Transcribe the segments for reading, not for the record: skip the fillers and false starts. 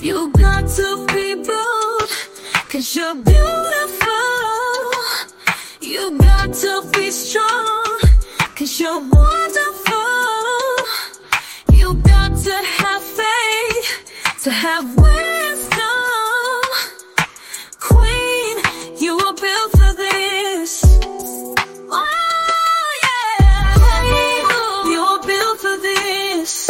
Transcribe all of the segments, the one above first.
You got to be bold, 'cause you're beautiful. You got to be strong, 'cause you're wonderful. You got to have faith, to have wisdom. Queen, you were built for this. Oh yeah, you were built for this.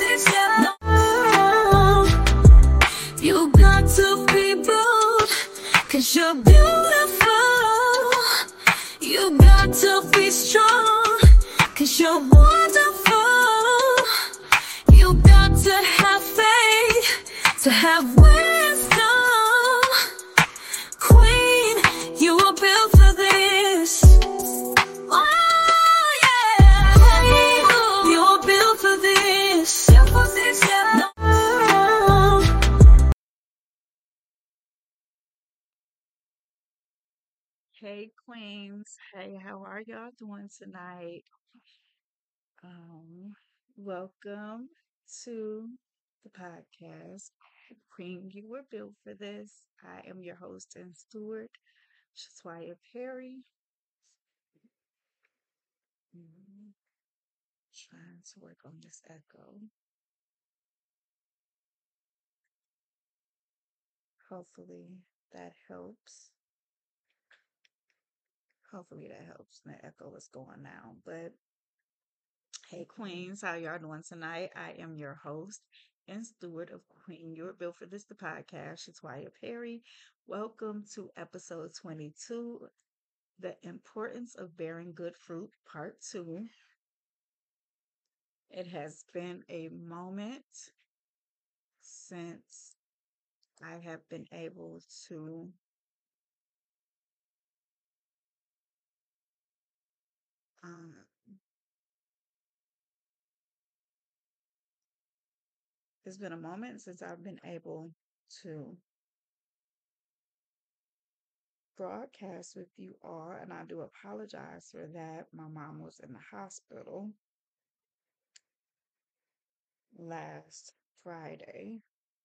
You got to be bold, 'cause you're beautiful. You got to be strong, 'cause you're wonderful. You got to have faith, to have wisdom. Queen, you were built for this. Oh yeah, you were built for this. Hey Queens, hey, how are y'all doing tonight? Um, Welcome to the podcast. Queen, you were built for this. I am your host and steward, Shatwaya Perry. Mm, Trying to work on this echo. Hopefully that helps. Hopefully that helps. The echo is going now. But hey, Queens, how y'all doing tonight? I am your host and steward of Queen. You're built for this, the podcast. Shatwaya Perry. Welcome to episode 22, The Importance of Bearing Good Fruit, Part 2. It has been a moment since I have been able to um, it's been a moment since I've been able to broadcast with you all, and I do apologize for that. My mom was in the hospital last Friday.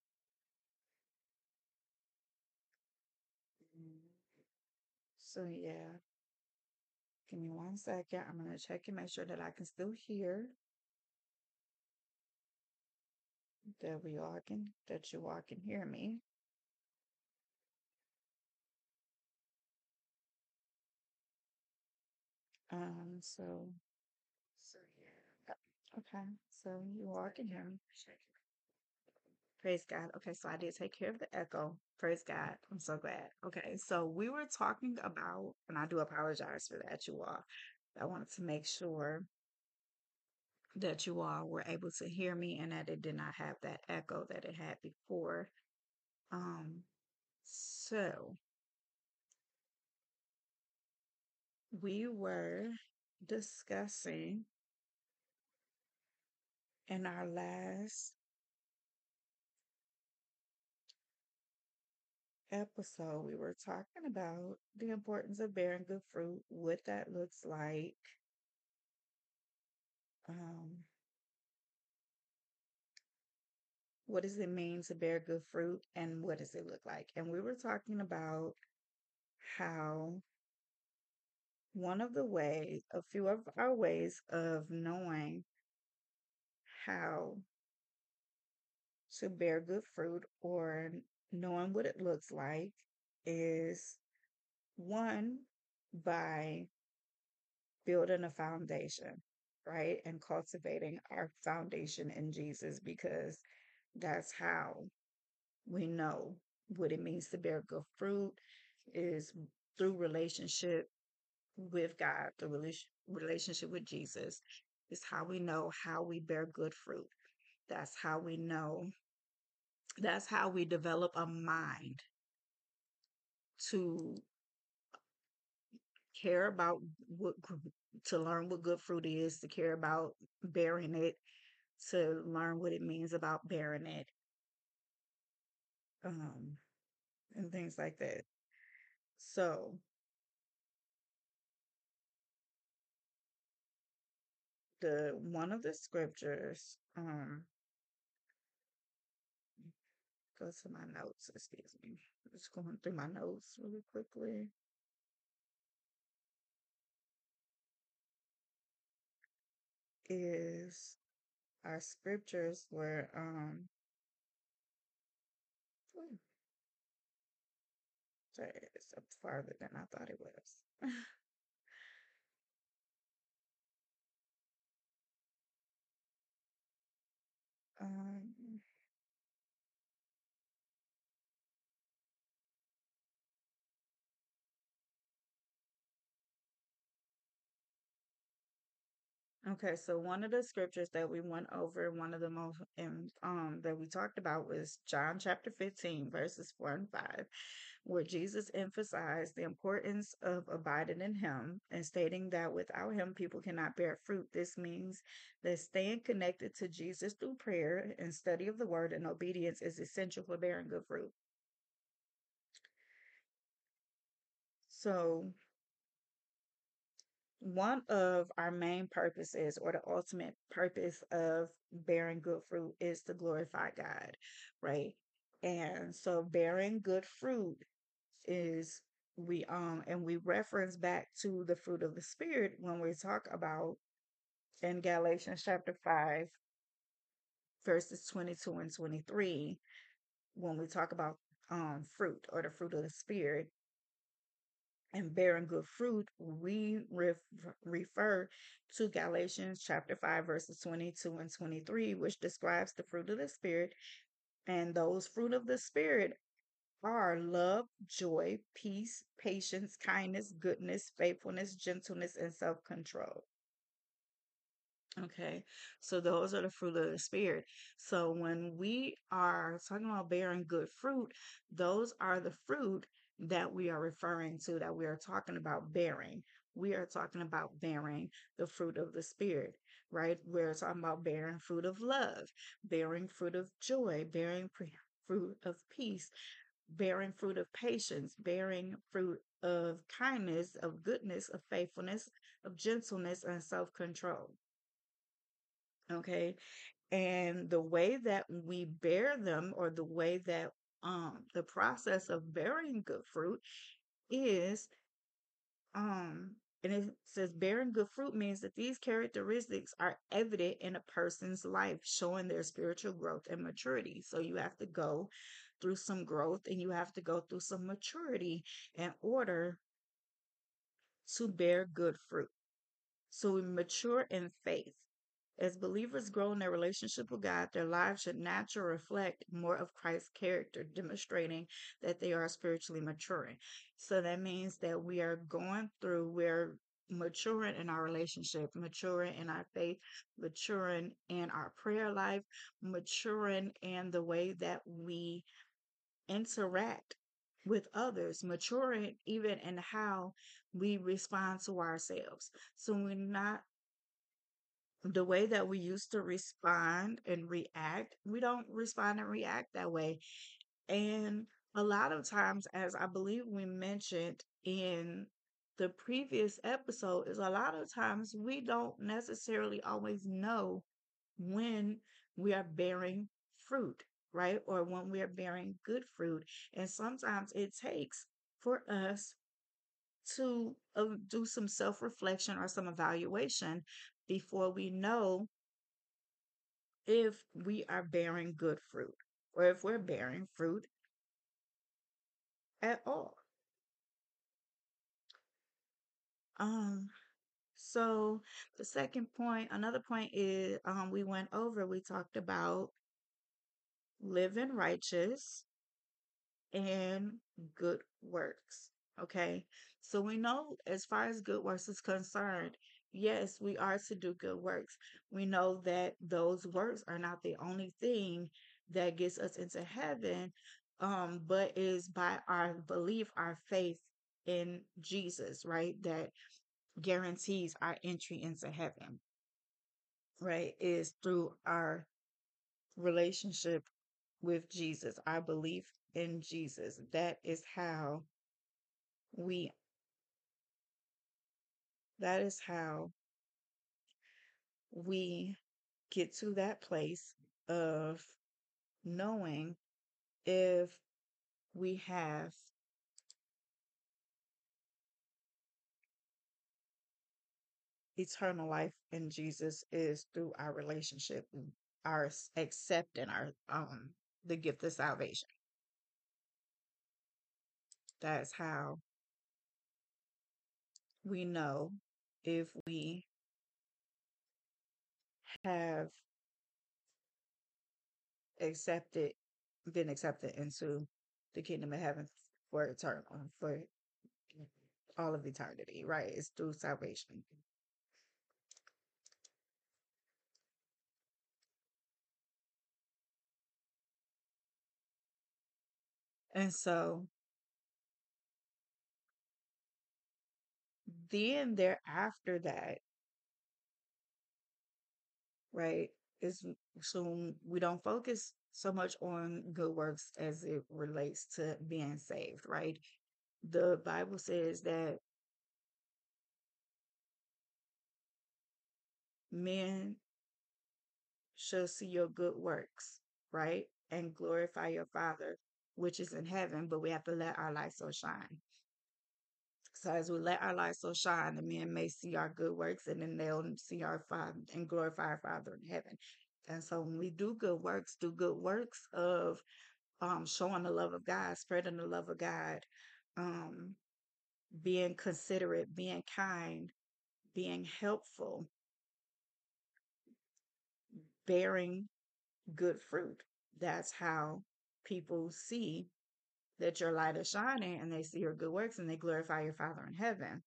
Mm, So, yeah, give me 1 second. I'm going to check and make sure that I can still hear that you all can hear me. So, yeah. Okay, so you all can hear me. Praise God. Okay, so I did take care of the echo. Praise God. I'm so glad. Okay, so we were talking about, and I do apologize for that, you all. I wanted to make sure that you all were able to hear me and that it did not have that echo that it had before. Um, so we were discussing in our last episode, we were talking about the importance of bearing good fruit, what that looks like, um, what does it mean to bear good fruit, and what does it look like. And we were talking about how a few of our ways of knowing how to bear good fruit or knowing what it looks like is one, by building a foundation, right? And cultivating our foundation in Jesus, because that's how we know what it means to bear good fruit is through relationship with God, the relationship with Jesus is how we know how we bear good fruit. That's how we know, that's how we develop a mind to care about to learn what good fruit is, to care about bearing it, to learn what it means about bearing it, um, and things like that. So the one of the scriptures go to my notes. Excuse me. Just going through my notes really quickly. Is our scriptures were ooh, sorry, it's up farther than I thought it was. um Okay, so one of the scriptures that we went over, one of the most that we talked about was John chapter 15, verses 4 and 5, where Jesus emphasized the importance of abiding in him and stating that without him people cannot bear fruit. This means that staying connected to Jesus through prayer and study of the word and obedience is essential for bearing good fruit. So one of our main purposes or the ultimate purpose of bearing good fruit is to glorify God, right? And so bearing good fruit is we reference back to the fruit of the spirit when we talk about in Galatians chapter 5 verses 22 and 23 when we talk about fruit or the fruit of the spirit and bearing good fruit, we refer to Galatians chapter 5, verses 22 and 23, which describes the fruit of the Spirit. And those fruit of the Spirit are love, joy, peace, patience, kindness, goodness, faithfulness, gentleness, and self control. Okay, so those are the fruit of the spirit. So when we are talking about bearing good fruit, those are the fruit that we are referring to, that we are talking about bearing. We are talking about bearing the fruit of the spirit, right? We're talking about bearing fruit of love, bearing fruit of joy, fruit of peace, bearing fruit of patience, bearing fruit of kindness, of goodness, of faithfulness, of gentleness, and self control. Okay. And the way that we bear them, or the way that the process of bearing good fruit is um and it says bearing good fruit means that these characteristics are evident in a person's life, showing their spiritual growth and maturity. So you have to go through some growth and you have to go through some maturity in order to bear good fruit. So we mature in faith. As believers grow in their relationship with God, their lives should naturally reflect more of Christ's character, demonstrating that they are spiritually maturing. So that means that we're maturing in our relationship, maturing in our faith, maturing in our prayer life, maturing in the way that we interact with others, maturing even in how we respond to ourselves. So we're not the way that we used to respond and react, we don't respond and react that way. And a lot of times, as I believe we mentioned in the previous episode, is a lot of times we don't necessarily always know when we are bearing fruit, right? Or when we are bearing good fruit. And sometimes it takes for us to do some self reflection or some evaluation before we know if we are bearing good fruit or if we're bearing fruit at all. Um, so the second point, another point is we talked about living righteous and good works. Okay. So we know as far as good works is concerned, yes, we are to do good works. We know that those works are not the only thing that gets us into heaven, but is by our belief, our faith in Jesus, right? That guarantees our entry into heaven, right? Is through our relationship with Jesus, our belief in Jesus. We that is how we get to that place of knowing if we have eternal life in Jesus is through our relationship, our accepting our the gift of salvation. That's how we know if we have accepted been accepted into the kingdom of heaven for eternal for all of eternity, right? It's through salvation. And so then thereafter that, right, is so we don't focus so much on good works as it relates to being saved, right? The Bible says that men shall see your good works, right? And glorify your Father which is in heaven, but we have to let our light so shine. So as we let our light so shine, the men may see our good works and then they'll see our Father and glorify our Father in heaven. And so when we do good works of showing the love of God, spreading the love of God, um, being considerate, being kind, being helpful, bearing good fruit. That's how people see that your light is shining and they see your good works and they glorify your Father in heaven.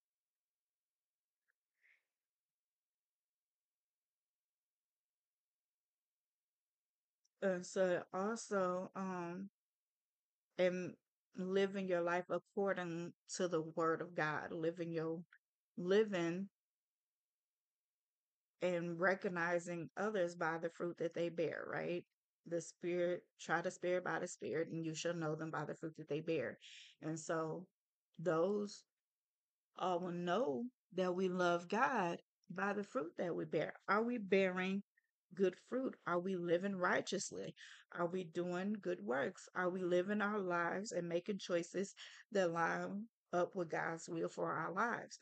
And so also, and living your life according to the word of God, living and recognizing others by the fruit that they bear, right? The spirit, try the spirit by the spirit, and you shall know them by the fruit that they bear. And so those all will know that we love God by the fruit that we bear. Are we bearing good fruit? Are we living righteously? Are we doing good works? Are we living our lives and making choices that line up with God's will for our lives?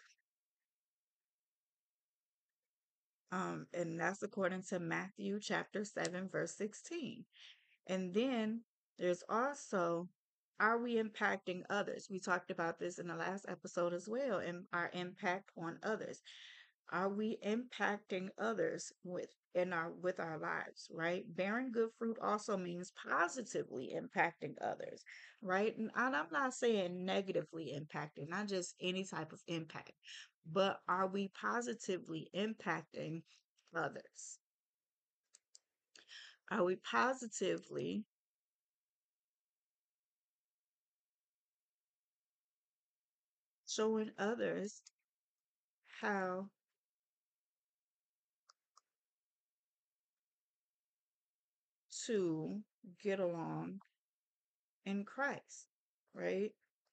And that's according to Matthew chapter 7, verse 16. And then there's also, are we impacting others? We talked about this in the last episode as well, and our impact on others. Are we impacting others with our lives, right? Bearing good fruit also means positively impacting others, right? And I'm not saying negatively impacting, not just any type of impact, but are we positively impacting others? Are we positively showing others how to get along in Christ, right?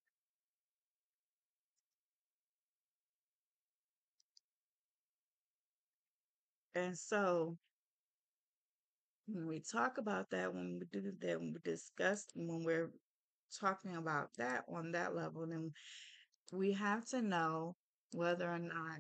And so when we talk about that, when we do that, when we discuss, when we're talking about that on that level, then we have to know whether or not,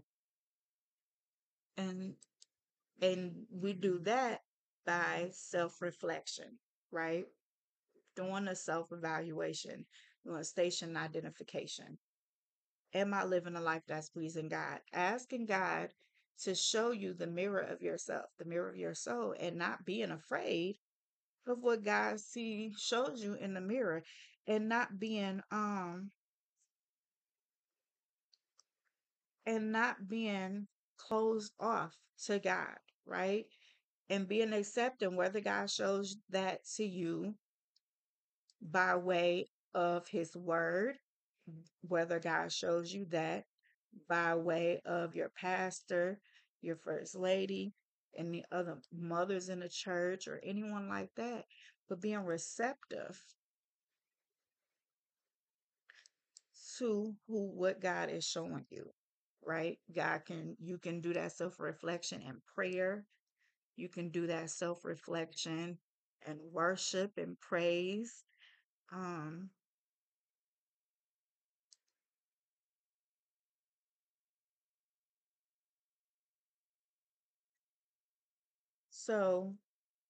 and we do that by self-reflection, right? Doing a self-evaluation, doing a station identification. Am I living a life that's pleasing God? Asking God to show you the mirror of yourself, the mirror of your soul, and not being afraid of what God shows you in the mirror, and not being closed off to God, right? And being accepting whether God shows that to you by way of his word, whether God shows you that by way of your pastor, your first lady, and the other mothers in the church or anyone like that, but being receptive to what God is showing you, right? You can do that self reflection and prayer. You can do that self reflection and worship and praise. Um, so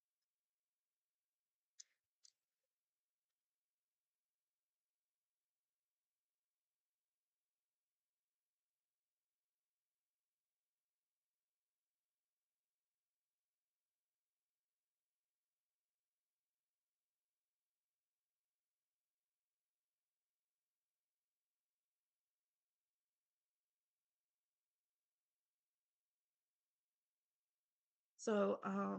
so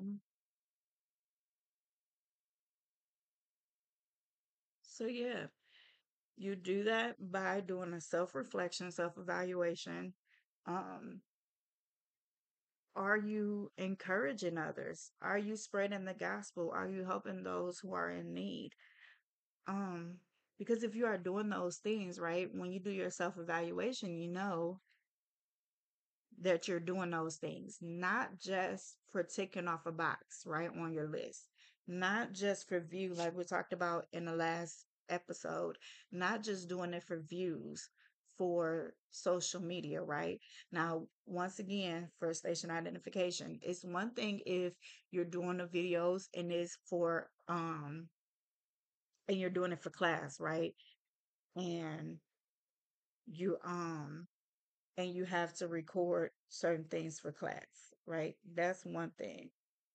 so yeah, you do that by doing a self-reflection, self-evaluation. Um, are you encouraging others? Are you spreading the gospel? Are you helping those who are in need? Um, because if you are doing those things, right, when you do your self-evaluation, you know that you're doing those things, not just for ticking off a box, right, on your list, not just for view, like we talked about in the last episode, not just doing it for views for social media, right? Now, once again, for station identification, it's one thing if you're doing the videos and it's for and you're doing it for class, right? And you and you have to record certain things for class, right? That's one thing.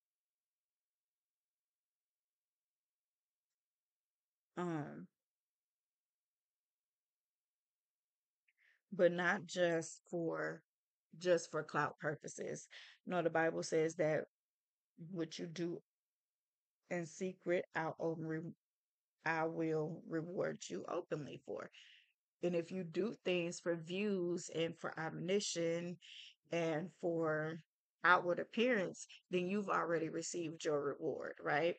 Um, but not just for clout purposes. No, the Bible says that what you do in secret, I will reward you openly for. And if you do things for views and for admonition and for outward appearance, then you've already received your reward, right?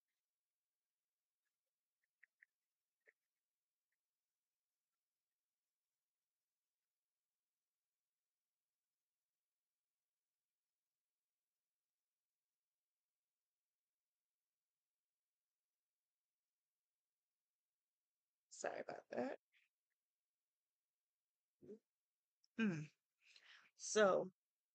Sorry about that. Mm. So,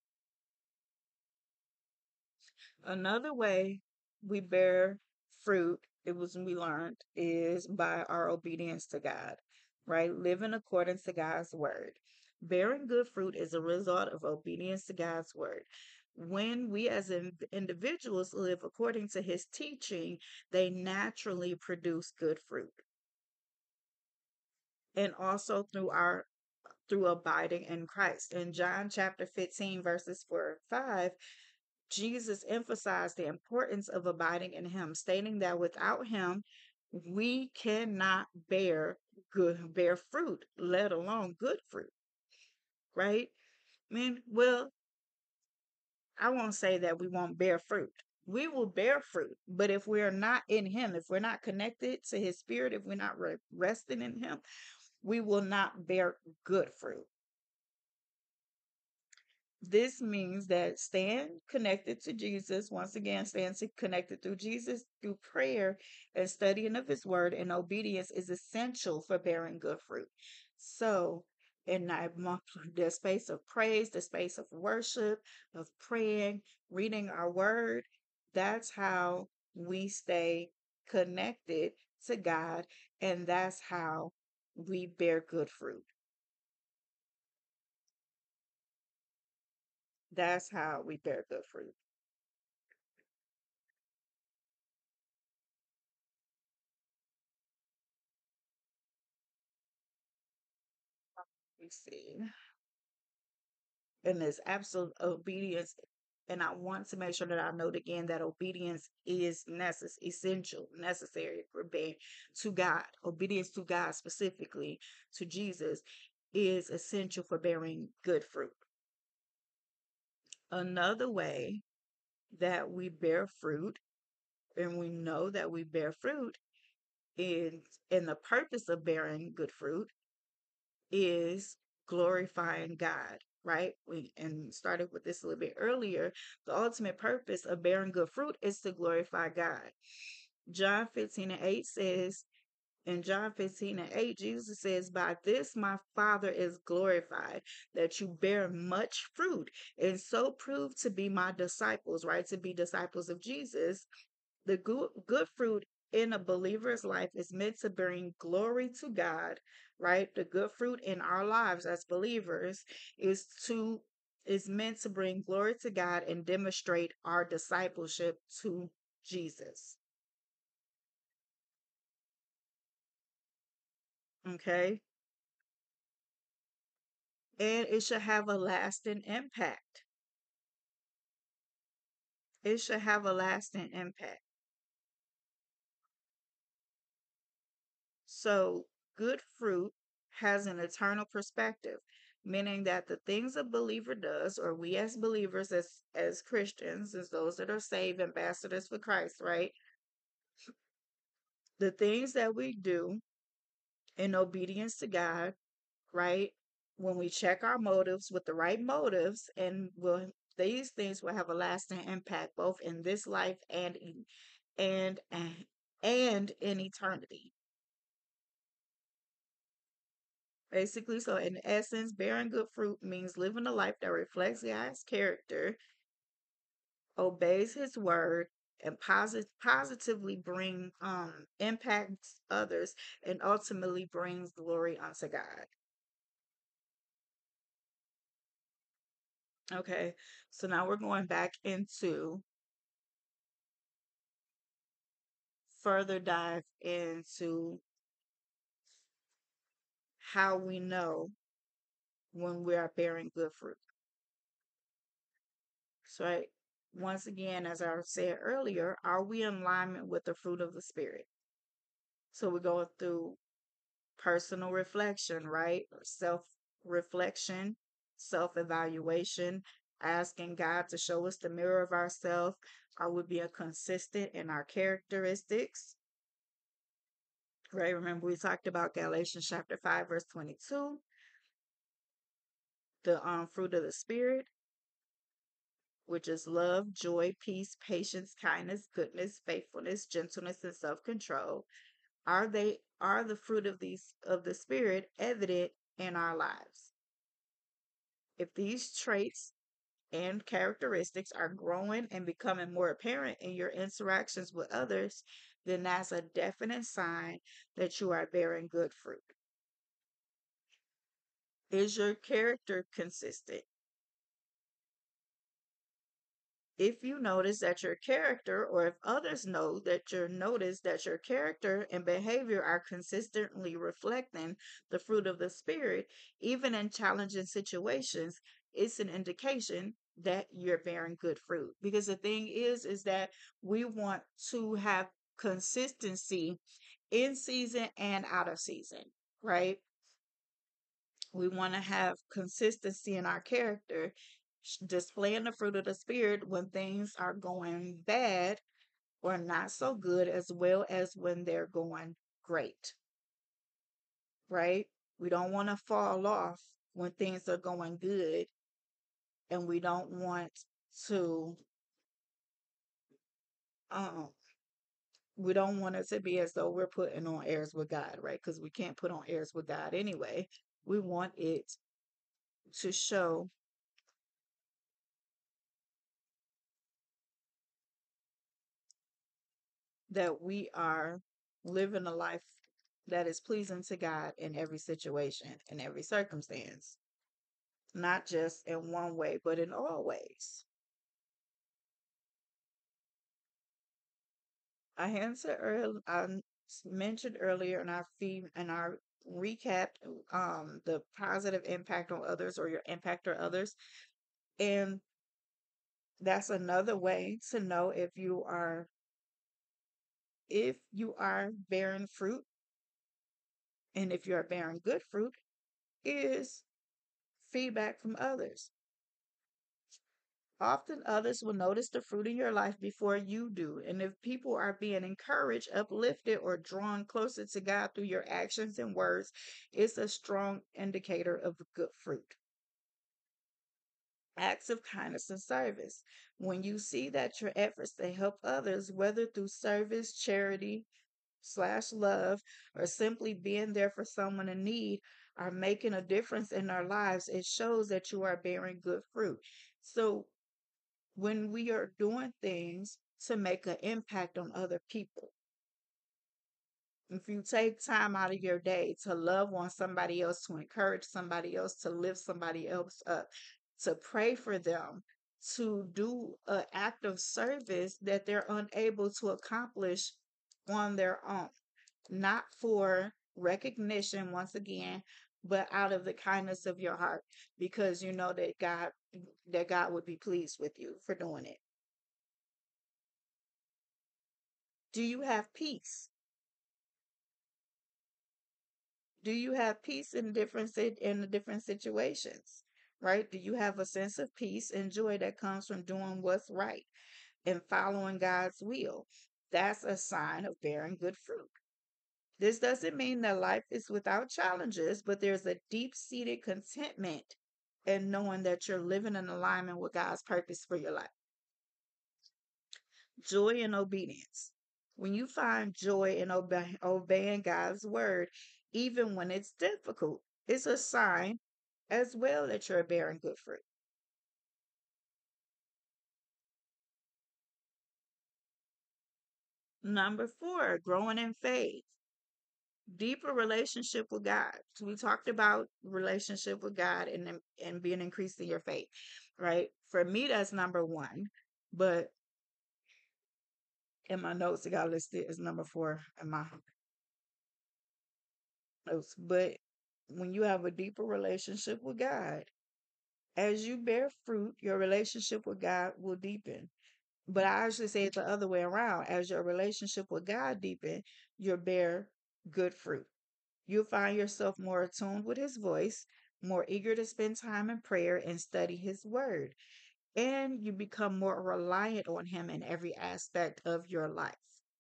another way we bear fruit, it was we learned, is by our obedience to God, right? Living according to God's word. Bearing good fruit is a result of obedience to God's word. When we as individuals live according to his teaching, they naturally produce good fruit. And also through abiding in Christ. In John chapter 15, verses 4 and 5, Jesus emphasized the importance of abiding in him, stating that without him, we cannot bear fruit, let alone good fruit, right? I mean, well, I won't say that we won't bear fruit. We will bear fruit, but if we're not in him, if we're not connected to his spirit, if we're not resting in him, we will not bear good fruit. This means that staying connected to Jesus, once again, connected through Jesus, through prayer and studying of his word and obedience is essential for bearing good fruit. So, in the space of praise, the space of worship, of praying, reading our word, that's how we stay connected to God, and that's how we bear good fruit. That's how we bear good fruit. You see. And it's absolute obedience. And I want to make sure that I note again that obedience is essential, necessary for being to God. Obedience to God, specifically to Jesus, is essential for bearing good fruit. Another way that we bear fruit, and we know that we bear fruit, is and the purpose of bearing good fruit is glorifying God, right? We and started with this a little bit earlier. The ultimate purpose of bearing good fruit is to glorify God. John 15 and 8 says, in John 15 and 8, Jesus says, by this my Father is glorified, that you bear much fruit and so prove to be my disciples, right? To be disciples of Jesus. The good fruit in a believer's life is meant to bring glory to God, right? The good fruit in our lives as believers is meant to bring glory to God and demonstrate our discipleship to Jesus. Okay? And it should have a lasting impact. It should have a lasting impact. So, good fruit has an eternal perspective, meaning that the things a believer does, or we as believers, as Christians, as those that are saved, ambassadors for Christ, right? The things that we do in obedience to God, right? When we check our motives with the right motives, and will these things will have a lasting impact both in this life and and in eternity. Basically, so in essence, bearing good fruit means living a life that reflects God's character, obeys His word, and positively bring impacts others, and ultimately brings glory unto God. Okay, so now we're going back into further dive into how we know when we are bearing good fruit. So, right, once again, as I said earlier, are we in alignment with the fruit of the Spirit? So we're going through personal reflection, right? Self reflection, self evaluation, asking God to show us the mirror of ourselves. Are we being consistent in our characteristics? Right? Remember, we talked about Galatians chapter 5, verse 22, the fruit of the Spirit, which is love, joy, peace, patience, kindness, goodness, faithfulness, gentleness, and self control. Are the fruit of the Spirit evident in our lives? If these traits and characteristics are growing and becoming more apparent in your interactions with others, then that's a definite sign that you are bearing good fruit. Is your character consistent? If you notice that your character, or if others know that you notice that your character and behavior are consistently reflecting the fruit of the Spirit, even in challenging situations, it's an indication that you're bearing good fruit. Because the thing is that we want to have consistency in season and out of season, right? We want to have consistency in our character, displaying the fruit of the Spirit when things are going bad or not so good, as well as when they're going great, right? We don't want to fall off when things are going good, and we don't want to, um, we don't want it to be as though we're putting on airs with God, right? Because we can't put on airs with God anyway. We want it to show that we are living a life that is pleasing to God in every situation, in every circumstance, not just in one way, but in all ways. I mentioned earlier in our feed and our recap, the positive impact on others or your impact on others, and that's another way to know if you are bearing fruit, and if you are bearing good fruit, is feedback from others. Often others will notice the fruit in your life before you do. And if people are being encouraged, uplifted, or drawn closer to God through your actions and words, it's a strong indicator of good fruit. Acts of kindness and service. When you see that your efforts to help others, whether through service, charity, slash love, or simply being there for someone in need, are making a difference in our lives, it shows that you are bearing good fruit. So when we are doing things to make an impact on other people, if you take time out of your day to love on somebody else, to encourage somebody else, to lift somebody else up, to pray for them, to do an act of service that they're unable to accomplish on their own, not for recognition, once again, but out of the kindness of your heart, because you know that God would be pleased with you for doing it. Do you have peace? Do you have peace in in the different situations? Right? Do you have a sense of peace and joy that comes from doing what's right and following God's will? That's a sign of bearing good fruit. This doesn't mean that life is without challenges, but there's a deep-seated contentment in knowing that you're living in alignment with God's purpose for your life. Joy and obedience. When you find joy in obeying God's word, even when it's difficult, it's a sign as well that you're bearing good fruit. Number four, growing in faith. Deeper relationship with God. So we talked about relationship with God and being increased in your faith, right? For me, that's number one. But in my notes, it got listed as number four in my notes. But when you have a deeper relationship with God, as you bear fruit, your relationship with God will deepen. But I actually say it the other way around. As your relationship with God deepen, you'll bear good fruit. You'll find yourself more attuned with his voice, more eager to spend time in prayer and study his word. And you become more reliant on him in every aspect of your life.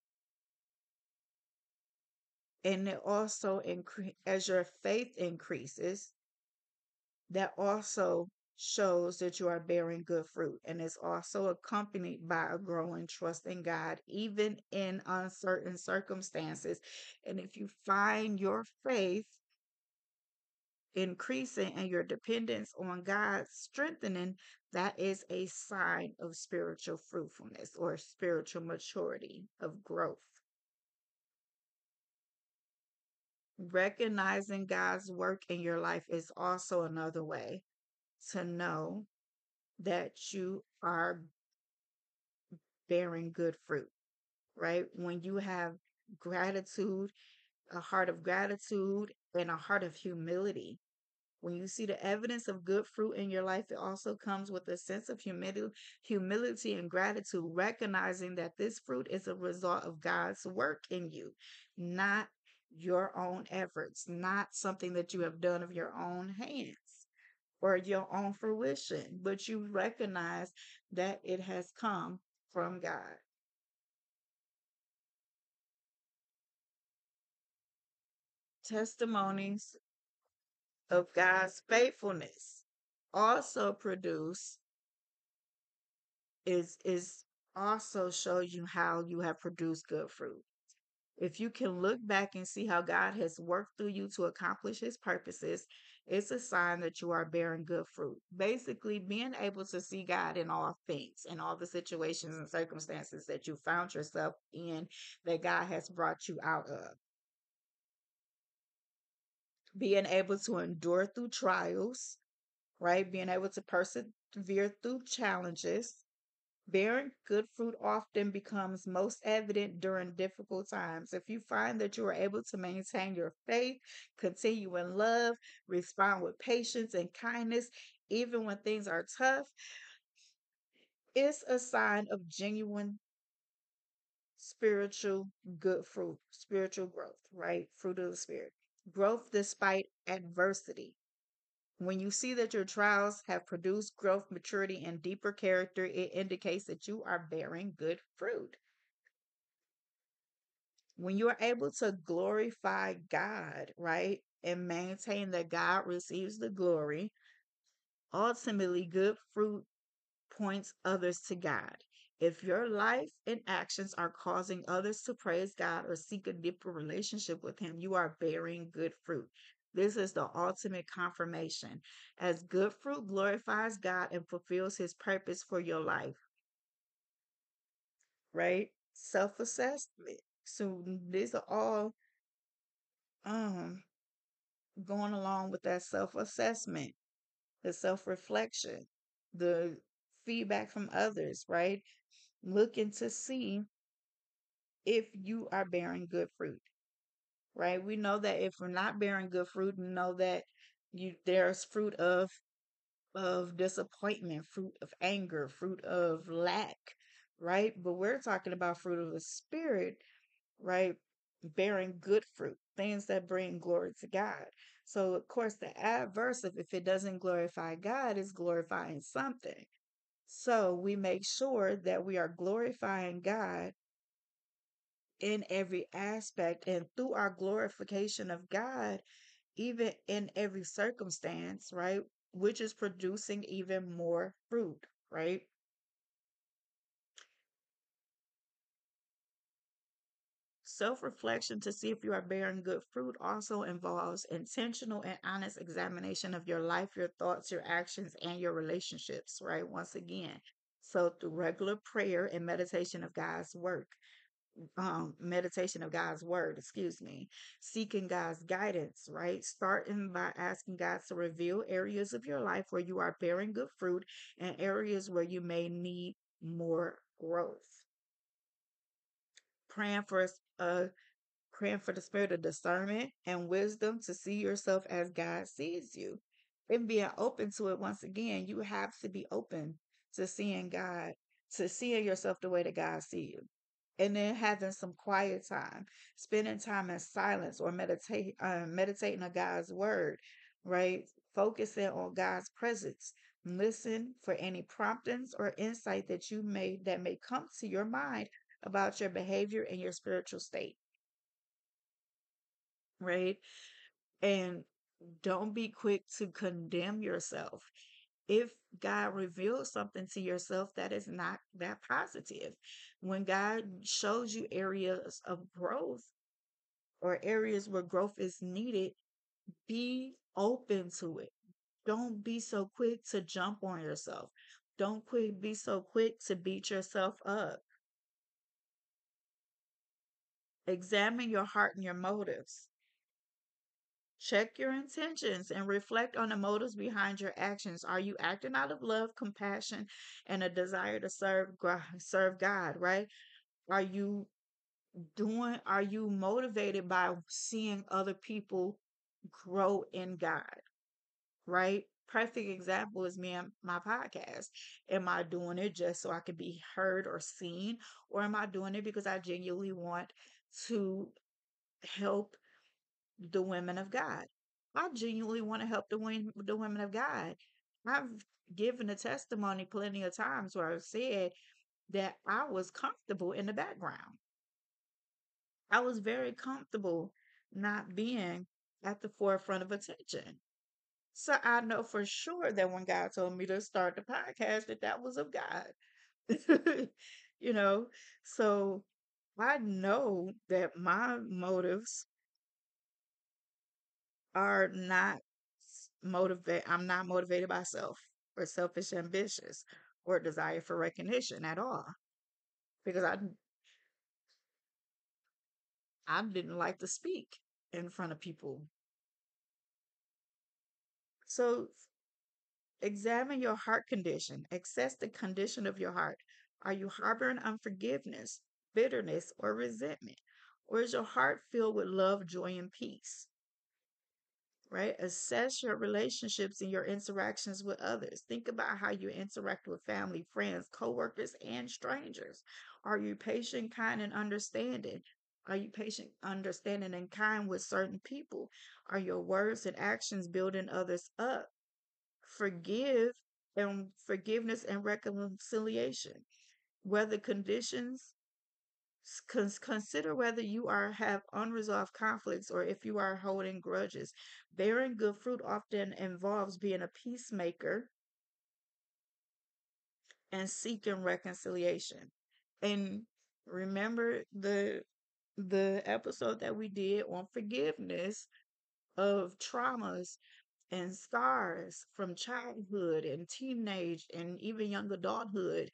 And it also as your faith increases, that also shows that you are bearing good fruit, and it's also accompanied by a growing trust in God even in uncertain circumstances. And if you find your faith increasing and your dependence on God strengthening, that is a sign of spiritual fruitfulness or spiritual maturity of growth. Recognizing God's work in your life is also another way to know that you are bearing good fruit, right? When you have gratitude, a heart of gratitude, and a heart of humility. When you see the evidence of good fruit in your life, it also comes with a sense of humility and gratitude, recognizing that this fruit is a result of God's work in you, not your own efforts, not something that you have done of your own hands or your own fruition, but you recognize that it has come from God. Testimonies of God's faithfulness also produce is also show you how you have produced good fruit. If you can look back and see how God has worked through you to accomplish his purposes, it's a sign that you are bearing good fruit. Basically, being able to see God in all things, in all the situations and circumstances that you found yourself in, that God has brought you out of. Being able to endure through trials, right? Being able to persevere through challenges. Bearing good fruit often becomes most evident during difficult times. If you find that you are able to maintain your faith, continue in love, respond with patience and kindness, even when things are tough, it's a sign of genuine spiritual good fruit, spiritual growth, right? Fruit of the Spirit. Growth despite adversity. When you see that your trials have produced growth, maturity, and deeper character, it indicates that you are bearing good fruit. When you are able to glorify God, right, and maintain that God receives the glory, Ultimately, good fruit points others to God. If your life and actions are causing others to praise God or seek a deeper relationship with Him, you are bearing good fruit. This is the ultimate confirmation, as good fruit glorifies God and fulfills His purpose for your life, right? Self assessment. So, these are all um, going along with that self assessment, the self reflection, the feedback from others, right? Looking to see if you are bearing good fruit, right? We know that if we're not bearing good fruit, we know that there's fruit of disappointment, fruit of anger, fruit of lack, right? But we're talking about fruit of the spirit, right? Bearing good fruit, things that bring glory to God. So of course the adverse of if it doesn't glorify God is glorifying something. So we make sure that we are glorifying God in every aspect and through our glorification of God, even in every circumstance, right? Which is producing even more fruit, right? Self reflection to see if you are bearing good fruit also involves intentional and honest examination of your life, your thoughts, your actions, and your relationships, right? Once again. So, through regular prayer and meditation of God's word, excuse me, seeking God's guidance, right? Starting by asking God to reveal areas of your life where you are bearing good fruit and areas where you may need more growth. Praying for uh praying for the spirit of discernment and wisdom to see yourself as God sees you. And being open to it once again, you have to be open to seeing God, to seeing yourself the way that God sees you. And then having some quiet time, spending time in silence or meditating on God's word, right? Focusing on God's presence. Listen for any promptings or insight that may come to your mind about your behavior and your spiritual state, right? And don't be quick to condemn yourself. If God reveals something to yourself that is not that positive, when God shows you areas of growth or areas where growth is needed, be open to it. Don't be so quick to jump on yourself. Don't be so quick to beat yourself up. Examine your heart and your motives. Check your intentions and reflect on the motives behind your actions. Are you acting out of love, compassion, and a desire to serve God, right? Are you are you motivated by seeing other people grow in God, right? Perfect example is me and my podcast. Am I doing it just so I can be heard or seen? Or am I doing it because I genuinely want to help the women of God? I genuinely want to help the women of God. I've given a testimony plenty of times where I've said that I was comfortable in the background. I was very comfortable not being at the forefront of attention. So I know for sure that when God told me to start the podcast, that was of God. you know, so I know that my motives are not motivate. I'm not motivated by self or selfish ambitions or desire for recognition at all because I didn't like to speak in front of people. So examine your heart condition. Assess the condition of your heart. Are you harboring unforgiveness, bitterness, or resentment? Or is your heart filled with love, joy, and peace? Right? Assess your relationships and your interactions with others. Think about how you interact with family, friends, coworkers, and strangers. Are you patient, kind, and understanding? Are you patient, understanding, and kind with certain people? Are your words and actions building others up? Forgive and forgiveness and reconciliation. Whether conditions consider whether you are have unresolved conflicts or if you are holding grudges. Bearing good fruit often involves being a peacemaker, and seeking reconciliation. And remember the episode that we did on forgiveness of traumas and scars from childhood and teenage and even young adulthood.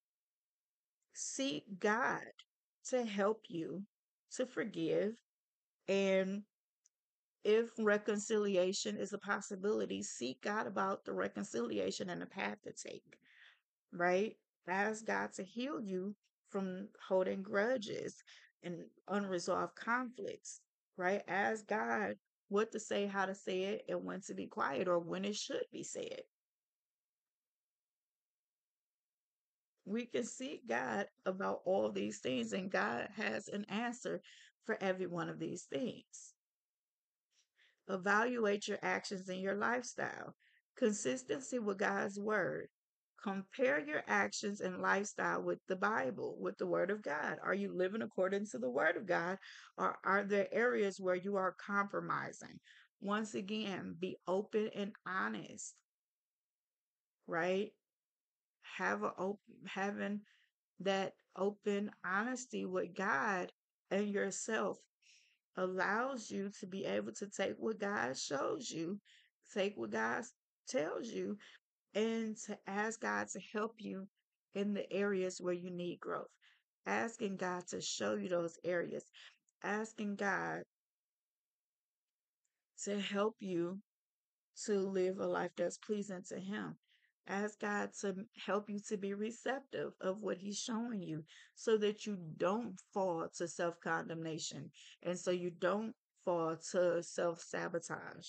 Seek God to help you to forgive. And if reconciliation is a possibility, seek God about the reconciliation and the path to take, right? Ask God to heal you from holding grudges and unresolved conflicts, right? Ask God what to say, how to say it, and when to be quiet or when it should be said. We can seek God about all these things, and God has an answer for every one of these things. Evaluate your actions and your lifestyle. Consistency with God's word. Compare your actions and lifestyle with the Bible, with the word of God. Are you living according to the word of God, or are there areas where you are compromising? Once again, be open and honest, right? Having that open honesty with God and yourself allows you to be able to take what God shows you, take what God tells you, and to ask God to help you in the areas where you need growth. Asking God to show you those areas. Asking God to help you to live a life that's pleasing to Him. Ask God to help you to be receptive of what He's showing you so that you don't fall to self condemnation and so you don't fall to self sabotage.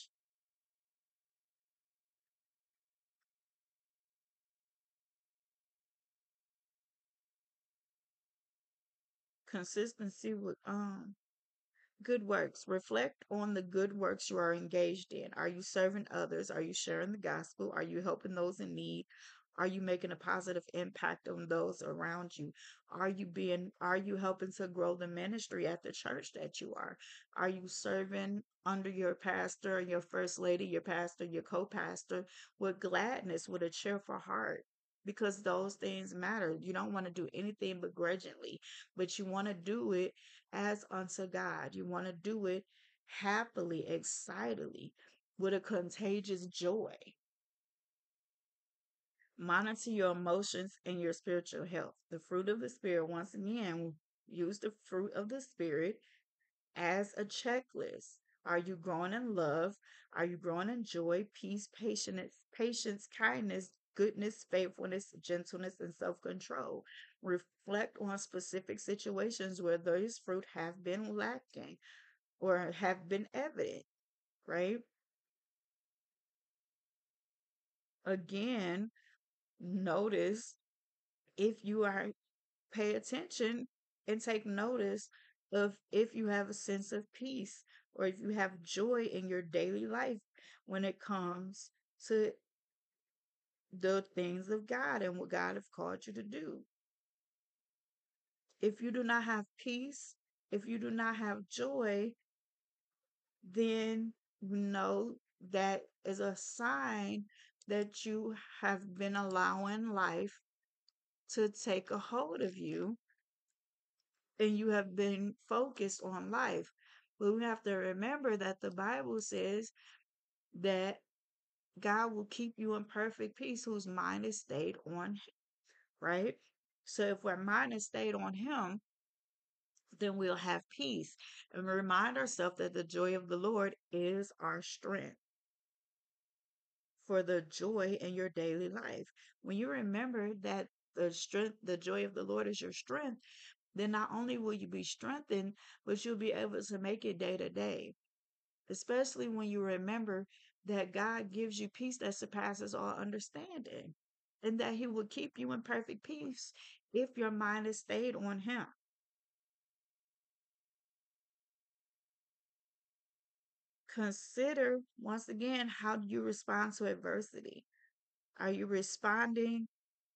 Consistency with good works. Reflect on the good works you are engaged in. Are you serving others? Are you sharing the gospel? Are you helping those in need? Are you making a positive impact on those around you? Are you helping to grow the ministry at the church that you are? Are you serving under your pastor, your first lady, your pastor, your co-pastor with gladness, with a cheerful heart? Because those things matter. You don't want to do anything begrudgingly, but you want to do it as unto God. You want to do it happily, excitedly, with a contagious joy. Monitor your emotions and your spiritual health. The fruit of the Spirit, once again, use the fruit of the Spirit as a checklist. Are you growing in love? Are you growing in joy, peace, patience, kindness, goodness, faithfulness, gentleness, and self control? Reflect on specific situations where those fruit have been lacking or have been evident, right? Again, notice if you are pay attention and take notice of if you have a sense of peace or if you have joy in your daily life when it comes to the things of God and what God has called you to do. If you do not have peace, if you do not have joy, then you know that is a sign that you have been allowing life to take a hold of you and you have been focused on life. But we have to remember that the Bible says that God will keep you in perfect peace whose mind is stayed on Him, right? So if our mind is stayed on Him, then we'll have peace. And remind ourselves that the joy of the Lord is our strength for the joy in your daily life. When you remember that the joy of the Lord is your strength, then not only will you be strengthened, but you'll be able to make it day to day. Especially when you remember that God gives you peace that surpasses all understanding, and that He will keep you in perfect peace if your mind is stayed on Him. Consider once again, how do you respond to adversity? Are you responding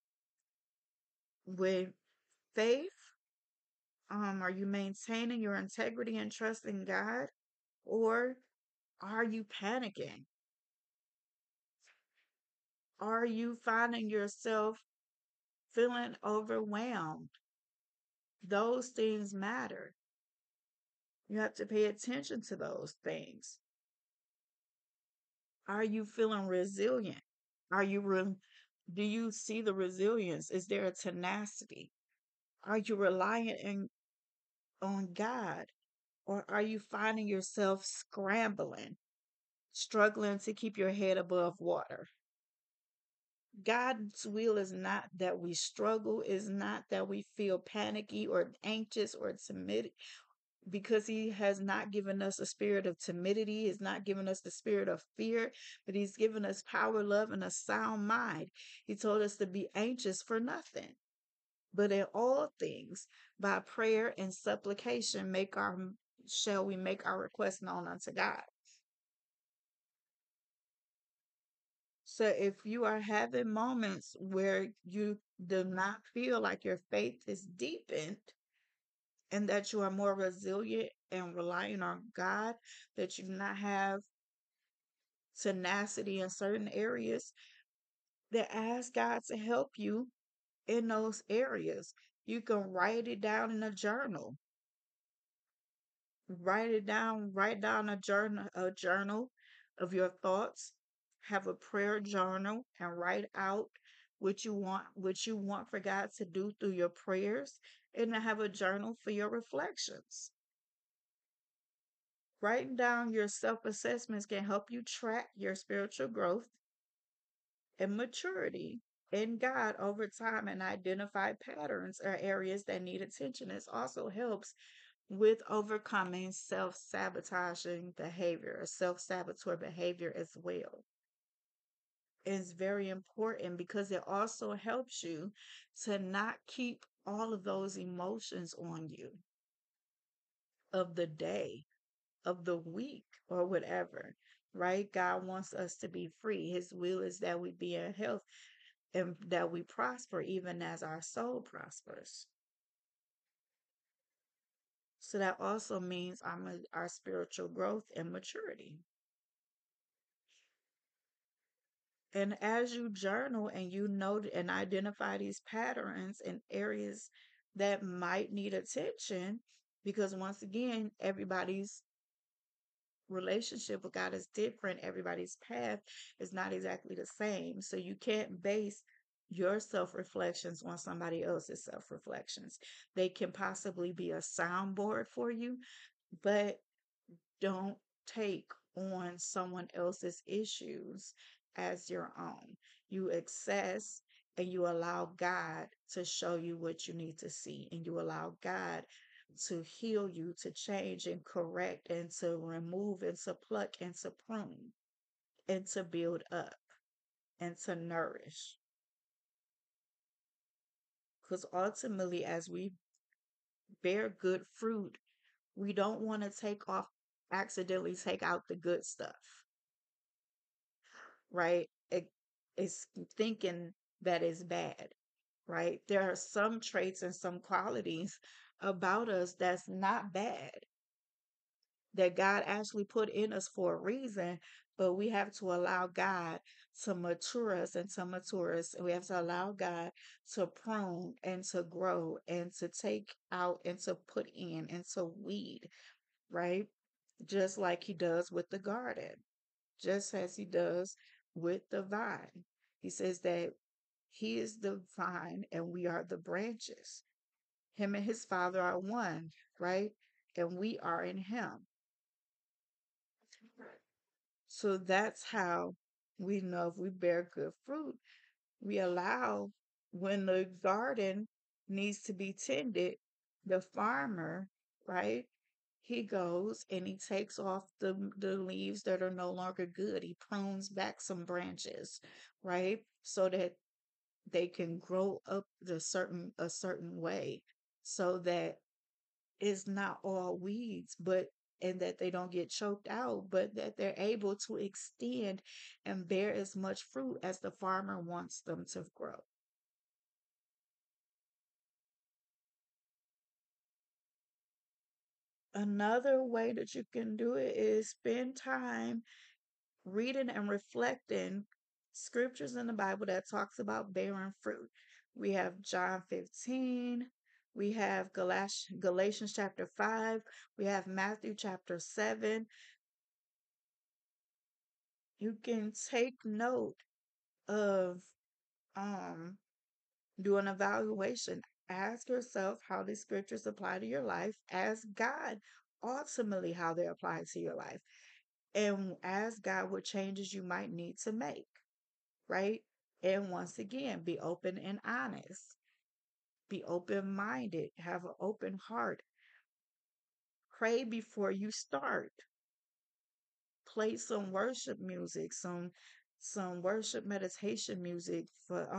with faith? Are you maintaining your integrity and trust in God? Or are you panicking? Are you finding yourself feeling overwhelmed? Those things matter. You have to pay attention to those things. Are you feeling resilient? Are you do you see the resilience? Is there a tenacity? Are you reliant on God? Or are you finding yourself scrambling, struggling to keep your head above water? God's will is not that we struggle, is not that we feel panicky or anxious or timid, because He has not given us a spirit of timidity, He's not given us the spirit of fear, but He's given us power, love, and a sound mind. He told us to be anxious for nothing, but in all things, by prayer and supplication, shall we make our request known unto God. So if you are having moments where you do not feel like your faith is deepened and that you are more resilient and relying on God, that you do not have tenacity in certain areas, then ask God to help you in those areas. You can write it down in a journal. Write it down, write down a journal of your thoughts. Have a prayer journal and write out what you want for God to do through your prayers, and then have a journal for your reflections. Writing down your self-assessments can help you track your spiritual growth and maturity in God over time and identify patterns or areas that need attention. This also helps with overcoming self-sabotaging behavior or self-saboteur behavior as well. It's very important because it also helps you to not keep all of those emotions on you of the day, of the week, or whatever, right? God wants us to be free. His will is that we be in health and that we prosper even as our soul prospers. So that also means our spiritual growth and maturity. And as you journal and you note and identify these patterns and areas that might need attention, because once again, everybody's relationship with God is different, everybody's path is not exactly the same. So you can't base your self reflections on somebody else's self reflections. They can possibly be a soundboard for you, but don't take on someone else's issues as your own. You access and you allow God to show you what you need to see, and you allow God to heal you, to change and correct, and to remove and to pluck and to prune and to build up and to nourish. Because ultimately, as we bear good fruit, we don't want to accidentally take out the good stuff, right? It's thinking that is bad, right? There are some traits and some qualities about us that's not bad, that God actually put in us for a reason, but we have to allow God to mature us and to mature us. We have to allow God to prune and to grow and to take out and to put in and to weed, right? Just like He does with the garden, just as He does with the vine. He says that He is the vine and we are the branches. Him and His Father are one, right? And we are in Him. So that's how we know if we bear good fruit. We allow, when the garden needs to be tended, the farmer, right? He goes and he takes off the leaves that are no longer good. He prunes back some branches, right? So that they can grow up a certain way, so that it's not all weeds, but and that they don't get choked out, but that they're able to extend and bear as much fruit as the farmer wants them to grow. Another way that you can do it is spend time reading and reflecting scriptures in the Bible that talks about bearing fruit. We have John 15. We have Galatians chapter 5. We have Matthew chapter 7. You can take note of um do an evaluation. Ask yourself how these scriptures apply to your life. Ask God ultimately how they apply to your life. And ask God what changes you might need to make, right? And once again, be open and honest. Be open minded. Have an open heart. Pray before you start. Play some worship music, some worship meditation music for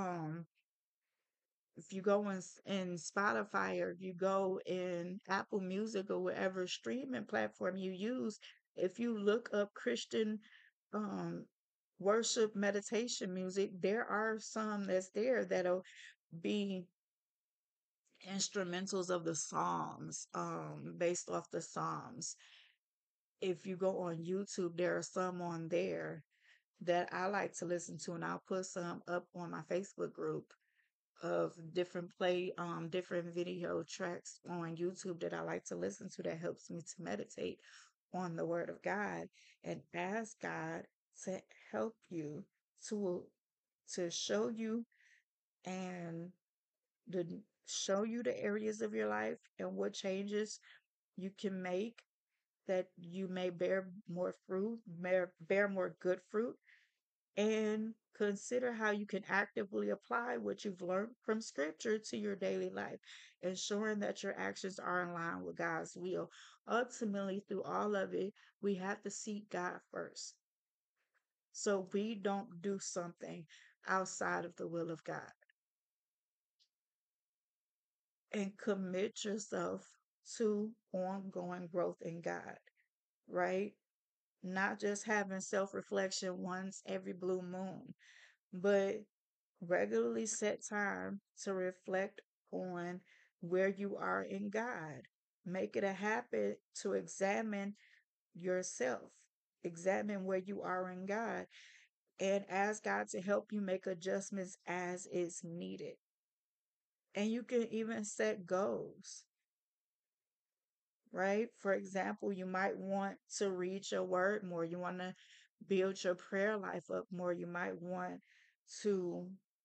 if you go in Spotify or if you go in Apple Music or whatever streaming platform you use, if you look up Christian um, worship meditation music, there are some that's there that'll be instrumentals of the Psalms, based off the Psalms. If you go on YouTube, there are some on there that I like to listen to, and I'll put some up on my Facebook group of different video tracks on YouTube that I like to listen to that helps me to meditate on the Word of God and ask God to help you to show you and to show you the areas of your life and what changes you can make that you may bear more fruit, bear more good fruit, and consider how you can actively apply what you've learned from scripture to your daily life, ensuring that your actions are in line with God's will. Ultimately, through all of it, we have to seek God first. So we don't do something outside of the will of God, and commit yourself to ongoing growth in God, right? Not just having self reflection once every blue moon, but regularly set time to reflect on where you are in God. Make it a habit to examine yourself, examine where you are in God, and ask God to help you make adjustments as is needed. And you can even set goals, right? For example, you might want to read your word more. You want to build your prayer life up more. You might want to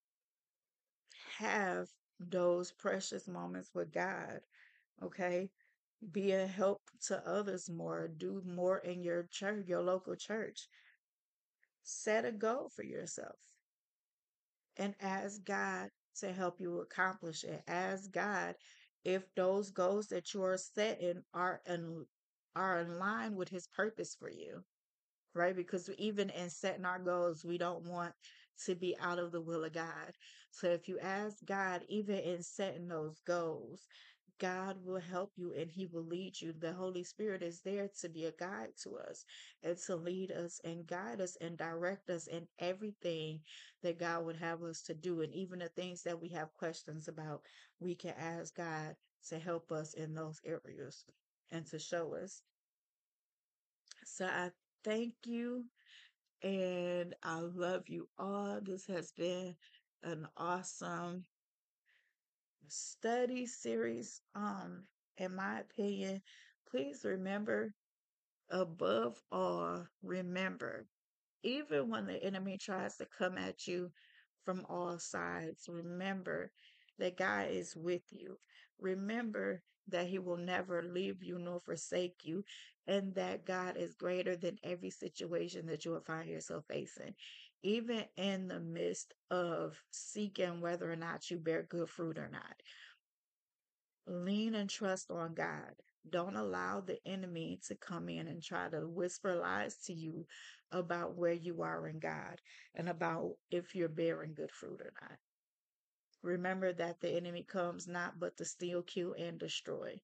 have those precious moments with God, okay? Be a help to others more. Do more in your church, your local church. Set a goal for yourself and ask God to help you accomplish it. Ask God if those goals that you are setting are in line with his purpose for you, right? Because even in setting our goals, we don't want to be out of the will of God. So if you ask God, even in setting those goals, God will help you and he will lead you. The Holy Spirit is there to be a guide to us and to lead us and guide us and direct us in everything that God would have us to do. And even the things that we have questions about, we can ask God to help us in those areas and to show us. So I thank you and I love you all. This has been an awesome study series. In my opinion, please remember, above all, remember, even when the enemy tries to come at you from all sides, remember that God is with you. Remember that He will never leave you nor forsake you, and that God is greater than every situation that you will find yourself facing. Even in the midst of seeking whether or not you bear good fruit or not, lean and trust on God. Don't allow the enemy to come in and try to whisper lies to you about where you are in God and about if you're bearing good fruit or not. Remember that the enemy comes not but to steal, kill, and destroy.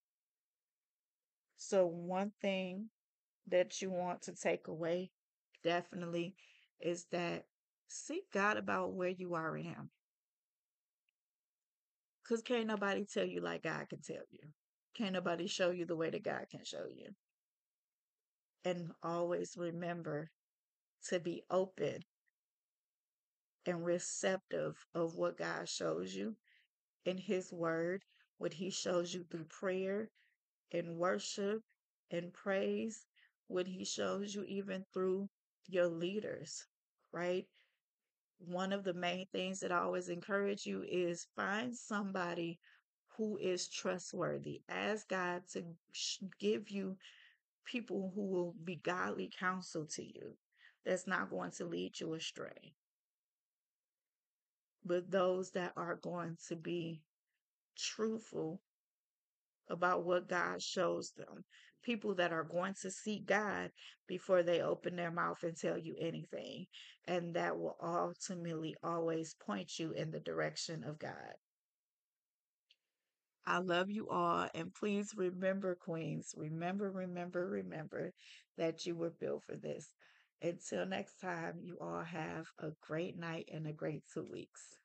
So, one thing that you want to take away definitely is that seek God about where you are in Him. Because can't nobody tell you like God can tell you. Can't nobody show you the way that God can show you. And always remember to be open and receptive of what God shows you in His Word, what He shows you through prayer and worship and praise, what He shows you even through your leaders, right? One of the main things that I always encourage you is find somebody who is trustworthy. Ask God to give you people who will be godly counsel to you, that's not going to lead you astray, but those that are going to be truthful about what God shows them. People that are going to seek God before they open their mouth and tell you anything. And that will ultimately always point you in the direction of God. I love you all. And please remember, Queens, remember that you were built for this. Until next time, you all have a great night and a great 2 weeks.